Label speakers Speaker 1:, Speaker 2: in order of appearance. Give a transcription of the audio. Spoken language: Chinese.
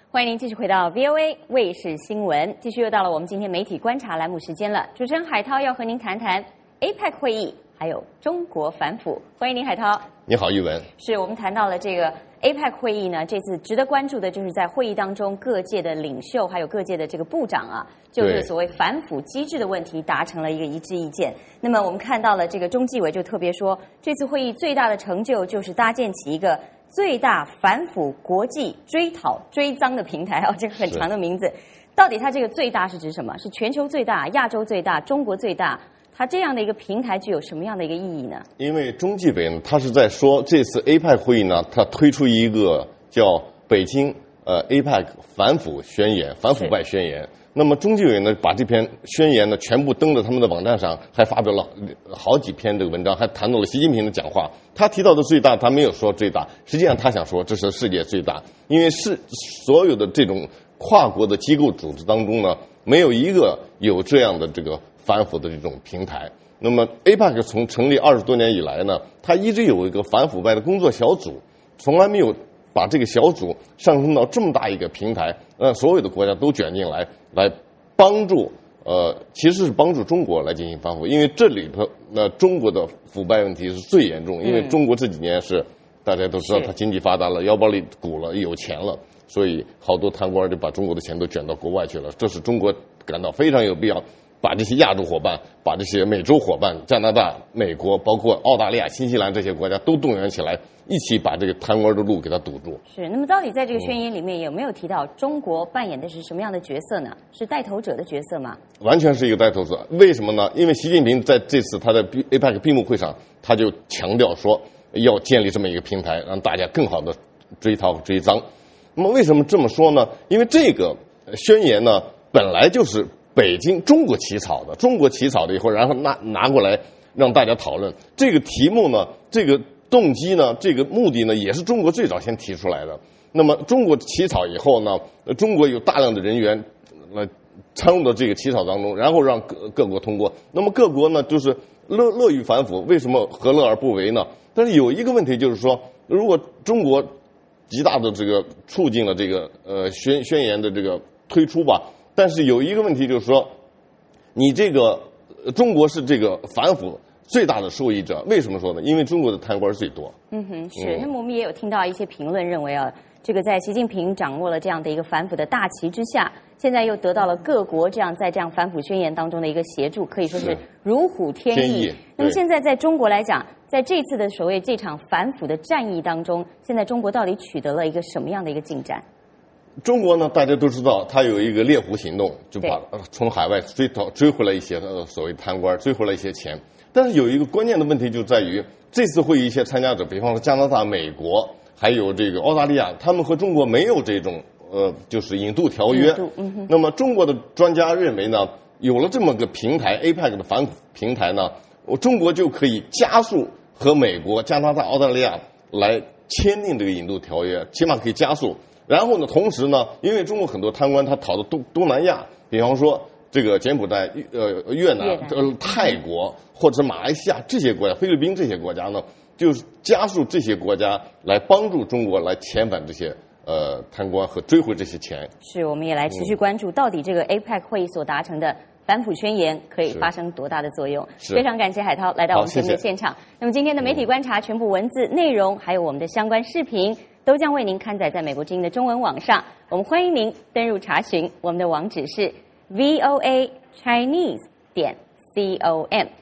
Speaker 1: 欢迎您继续回到 VOA 卫视新闻，继续又到了我们今天媒体观察栏目时间了。主持人海涛要和您谈谈 APEC 会议，还有中国反腐。欢迎您，海涛。
Speaker 2: 你好，玉文。
Speaker 1: 是我们谈到了这个 APEC 会议呢，这次值得关注的就是在会议当中，各界的领袖还有各界的这个部长啊，就是所谓反腐机制的问题达成了一个一致意见。那么我们看到了这个中纪委就特别说，这次会议最大的成就就是搭建起一个最大反腐国际追讨追赃的平台啊，这个很长的名字。到底它这个最大是指什么？是全球最大、亚洲最大、中国最大？它这样的一个平台具有什么样的一个意义呢？
Speaker 2: 因为中纪委呢，它是在说这次 APEC 会议呢，它推出一个叫北京APEC 反腐宣言、反腐败宣言。那么中纪委呢，把这篇宣言呢全部登在他们的网站上，还发表了好几篇这个文章，还谈到了习近平的讲话。他提到的最大，他没有说最大，实际上他想说这是世界最大，因为是所有的这种跨国的机构组织当中呢，没有一个有这样的这个反腐的这种平台。那么 APEC 从成立20多年以来呢，它一直有一个反腐败的工作小组，从来没有把这个小组上升到这么大一个平台，所有的国家都卷进来帮助其实是帮助中国来进行反腐，因为这里头中国的腐败问题是最严重，因为中国这几年是大家都知道它经济发达了，腰包里鼓了，有钱了，所以好多贪官就把中国的钱都卷到国外去了。这是中国感到非常有必要把这些亚洲伙伴、把这些美洲伙伴、加拿大、美国，包括澳大利亚、新西兰这些国家都动员起来，一起把这个贪官的路给它堵住。
Speaker 1: 是，那么到底在这个宣言里面有没有提到中国扮演的是什么样的角色呢？是带头者的角色吗？
Speaker 2: 完全是一个带头者。为什么呢？因为习近平在这次他的 APEC 闭幕会上，他就强调说要建立这么一个平台，让大家更好的追讨追赃。那么为什么这么说呢？因为这个宣言呢，本来就是北京中国起草的以后，然后拿过来让大家讨论。这个题目呢，这个动机呢，这个目的呢，也是中国最早先提出来的。那么中国起草以后呢，中国有大量的人员来参入到这个起草当中，然后让各国通过。那么各国呢，就是乐于反腐，为什么何乐而不为呢？但是有一个问题就是说，如果中国极大的这个促进了这个宣言的这个推出吧。但是有一个问题就是说，你这个中国是这个反腐最大的受益者，为什么说呢？因为中国的贪官最多。
Speaker 1: 是。那么我们也有听到一些评论认为啊，这个在习近平掌握了这样的一个反腐的大旗之下，现在又得到了各国这样在这样反腐宣言当中的一个协助，可以说是如虎添翼。那么现在在中国来讲，在这次的所谓这场反腐的战役当中，现在中国到底取得了一个什么样的一个进展？
Speaker 2: 中国呢，大家都知道，它有一个猎狐行动，就把从海外追回来一些所谓贪官，追回来一些钱。但是有一个关键的问题就在于，这次会议一些参加者，比方说加拿大、美国，还有这个澳大利亚，他们和中国没有这种就是引渡条约。那么中国的专家认为呢，有了这么个平台 APEC 的反腐平台呢，中国就可以加速和美国、加拿大、澳大利亚来签订这个引渡条约，起码可以加速。然后呢，同时呢，因为中国很多贪官他逃到东南亚，比方说这个柬埔寨、越南、泰国或者马来西亚这些国家、菲律宾这些国家呢，就是加速这些国家来帮助中国来遣返这些贪官和追回这些钱。
Speaker 1: 是，我们也来持续关注到底这个 APEC 会议所达成的反腐宣言可以发生多大的作用。非常感谢海涛来到我们节目的现场。那么今天的媒体观察全部文字内容还有我们的相关视频都将为您刊载在美国之音的中文网上，我们欢迎您登入查询，我们的网址是 voachinese.com。